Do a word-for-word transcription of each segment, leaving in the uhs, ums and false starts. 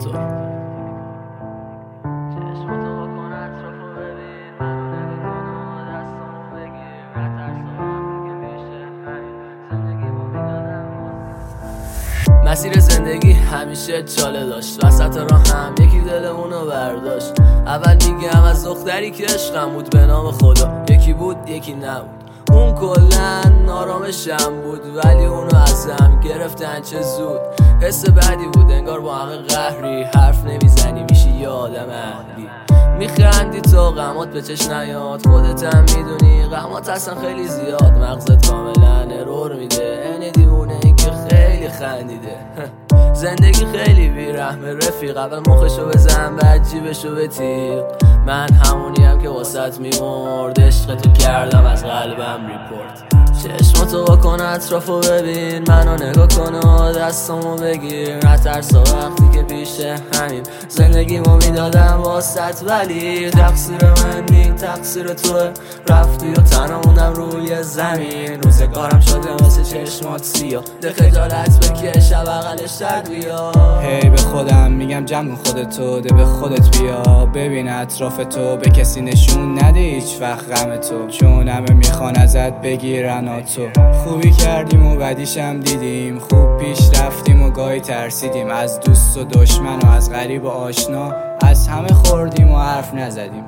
چطور؟ مسیر زندگی همیشه چاله داشت، وسط راه هم یکی دلمونو برداشت. اول میگم از دختری که عشقم بود به نام خدا، یکی بود یکی نبود، اون کلن آرامشم بود، ولی اونو ازم گرفتن چه زود. حس بعدی بود انگار با همه قهری، حرف نمیزنی میشی یه آدم اهلی. میخندی تا غمات به چشم نیاد، خودت هم میدونی غمات اصلا خیلی زیاد. مغزت کاملا ارور میده، این دیوونه این که خیلی خندیده. زندگی خیلی بیرحمه رفیق، اول مخشو بزن بعد جیبشو بتیق. من همونیم که واسط میمرد، عشق تو کردم از قلبم ریپورت. چشماتو واکن اطرافو ببین، منو نگاه کن و دستامو بگیر. نترس وقتی که پیشه همین زندگیمو میدادم واسط، ولی تقصیر من نی تقصیر توه. رفتی و تنها موندم روی زمین، روزگارم شده واسه چشمات سیاه. ده خجالت بکش بغلش در بیا. هی به خودم میگم جمع خودتو، ده به خودت بیا. ببین اطرافتو به کسی نشون نده هیچ وقت غم تو، چون همه میخوان ازت بگیرن تو. خوبی کردیم و بدیشم دیدیم، خوب پیش رفتیم و گاهی ترسیدیم. از دوست و دشمن و از غریب و آشنا، از همه خوردیم و حرف نزدیم.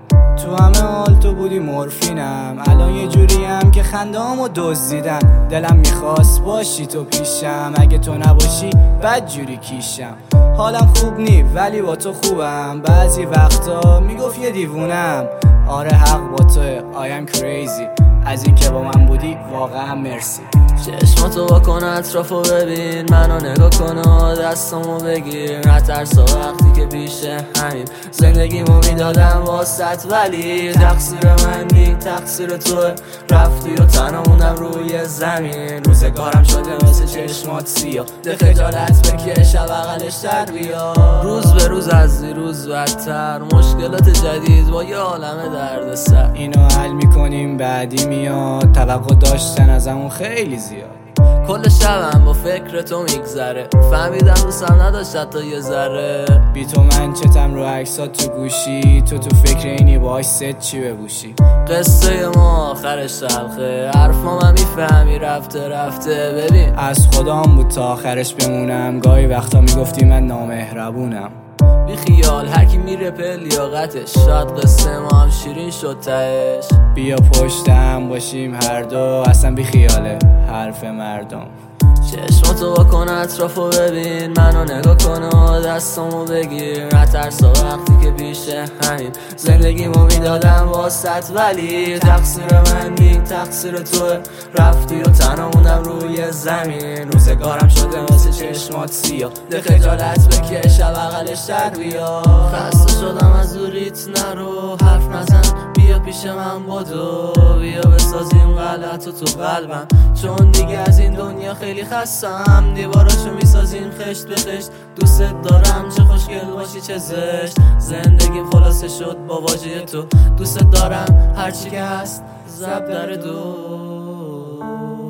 تو همه حال تو بودی مورفینم، الان یه جوری هم که خنده‌امو دزدیدن. دلم میخواست باشی تو پیشم، اگه تو نباشی بد جوری کیشم. حالم خوب نی ولی با تو خوبم، بعضی وقتا میگفت یه دیوونم. آره حق با توه I am crazy، از این که با من بودی واقعا مرسی. چشماتو واکن اطرافو ببین، منو نگاه کن و دستامو بگیر. نترس وقتی که پیشه همین زندگیمو میدادم واسط، ولی تقصیر من نی تقصیر توه. رفتی و تنها موندم روی زمین، روزگارم شده واسه چشمات سیاه. ده خجالت بکش بغلش در بیا. روز به روز از دیروز بدتر، مشکلات جدید با یه عالمه درد سر. اینو حل میکنیم بعدی میاد، توقع داشتن ازمون خیلی زیاد. کل شبم با فکر تو میگذره، فهمیدم دوستم نداشت حتی یه ذره. بی تو من چتم رو عکسات تو گوشی، تو تو فکر اینی باهاش ست چی ببوشی. قصه ما آخرش تلخه، حرفا من میفهمی رفته رفته. ببین از خدام بود تا آخرش بمونم، گاهی وقتا میگفتی من نامهربونم. بی خیال هر کی میره په لیاقتش، شاید قصه ما هم شیرین شد تهش. بیا پشتم باشیم هر دو، اصلا بی خیاله حرف مردم. چشماتو واکن اطرافو ببین، منو نگاه کن و دستامو بگیر. نترس وقتی که پیشه همین زندگیمو میدادم واسط، ولی تقصیر من نی تقصیر توه. رفتی و تنها موندم روی زمین، روزگارم شده واسه چشمات سیاه. ده خجالت بکش بغلش در بیا. خسته شدم از دوریت نرو، حرف نزن بیا پیش من بدو. بیا بسازیم غلط و تو قلبم، چون دیگه از این دنیا خیلی خستم. دیواراشو میسازیم خشت به خشت، دوست دارم چه خوشگل باشی چه زشت. زندگیم خلاصه شد با واژه تو، دوست دارم هرچی که هست زب در دو.